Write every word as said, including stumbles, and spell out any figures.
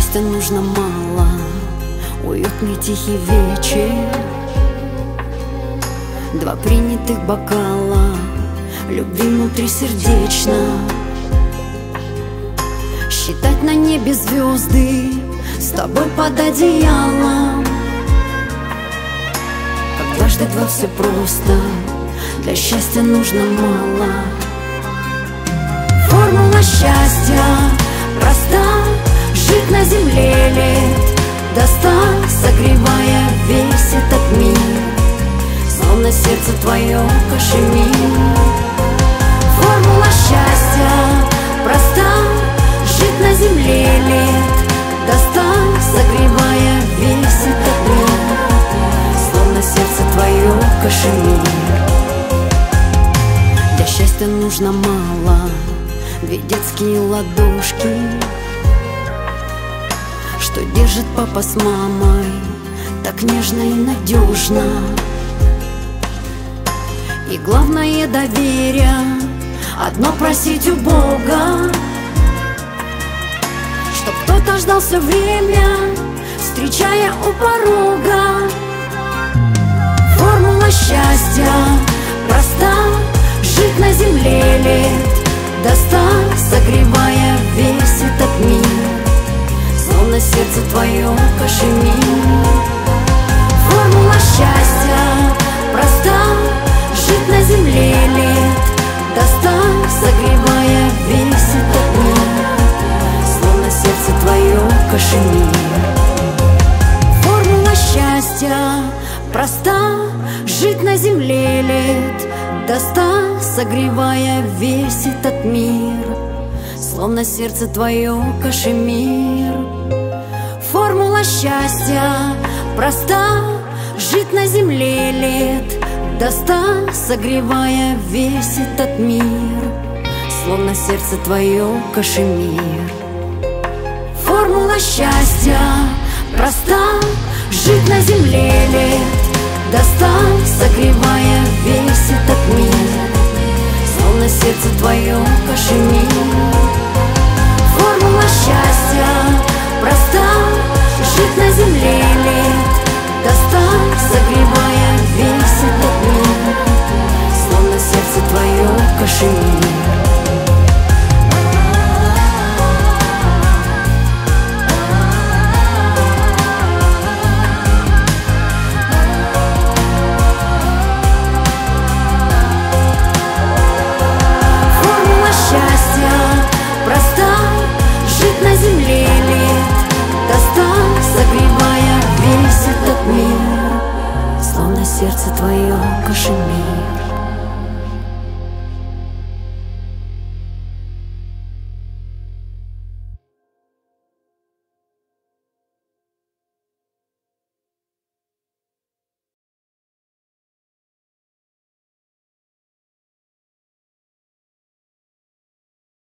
счастья нужно мало, уютный тихий вечер, два принятых бокала любви внутри сердечно, считать на небе звезды с тобой под одеялом. Как дважды два все просто, для счастья нужно мало. Формула счастья проста: жить на земле лет до ста, согревая весь этот мир, словно сердце твое кашемир. Формула счастья проста: жить на земле лет до ста, согревая весь этот мир, словно сердце твое кашемир. Для счастья нужно мало, две детские ладошки, что держит папа с мамой так нежно и надежно. И главное доверие, одно просить у Бога, чтоб кто-то ждал все время, встречая у порога. Формула счастья проста: жить на земле лет до ста, согревая весь этот мир, словно сердце твое кашемир. Формула счастья проста: жить на земле лет до ста, согревая весь этот мир, словно сердце твое кашемир. Формула счастья проста: жить на земле лет до ста, согревая весь этот мир, словно сердце твое кашемир. Формула счастья проста: жить на земле лет до ста, согревая весь этот мир, словно сердце твое кашемир. Формула счастья проста: жить на земле лет до ста, согревая весь этот мир, словно сердце твое кашемир. Формула счастья проста: жить на земле лет до ста, согревая весь этот мир, словно сердце твое кашемир. Согревая весь этот мир, словно сердце твое кашемир.